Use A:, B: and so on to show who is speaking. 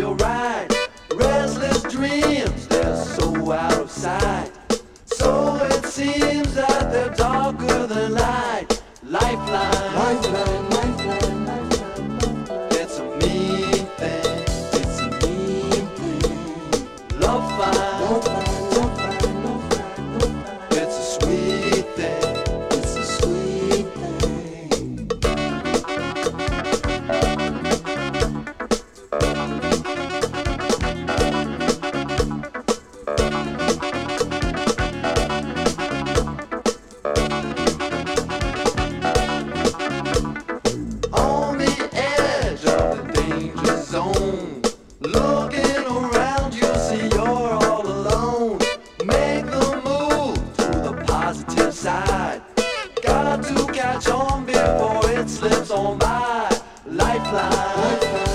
A: feel right. Restless dreams, they're so out of sight. So it seems that they're darker than light. Lifeline, lifeline, lifeline, lifeline. It's a mean thing. It's a mean thing. Love fine, love fine, love fine, love fine, love fine. It's a sweet thing. It's a sweet thing. On the edge of the danger zone, looking around, you'll see you're all alone. Make the move to the positive side. Got to catch on before it slips on by. Lifeline, lifeline.